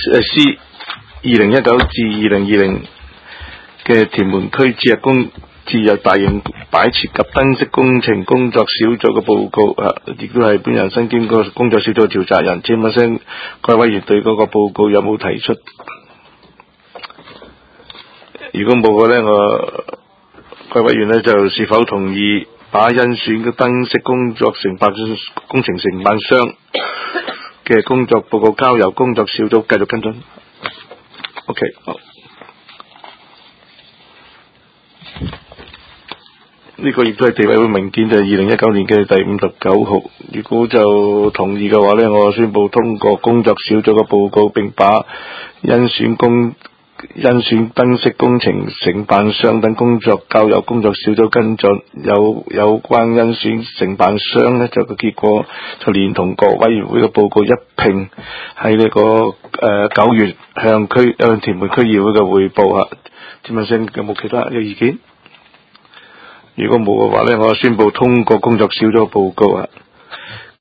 C 2019至2020嘅屯門區自日大型擺設及燈飾工程工作小組嘅報告亦都係本人身兼個工作小組調查人。請問聲各位委員對嗰個報告有冇提出？如果冇嘅呢，各位委員呢就是否同意把甄選嘅燈飾工程承辦商嘅工作報告交由工作小組繼續跟進。OK， 好。呢個亦都係地委會文件，就係2019年嘅第59號。如果就同意嘅話呢，我宣布通過工作小組嘅報告，並把甄選燈飾工程承辦商等工作交由工作小組跟進。有關甄選承辦商呢，就個結果就連同各委員會嘅報告一併喺呢個9月向屯門區議會嘅匯報。請問聲有冇其他嘅意見？如果冇嘅話呢，我宣布通過工作小組嘅報告。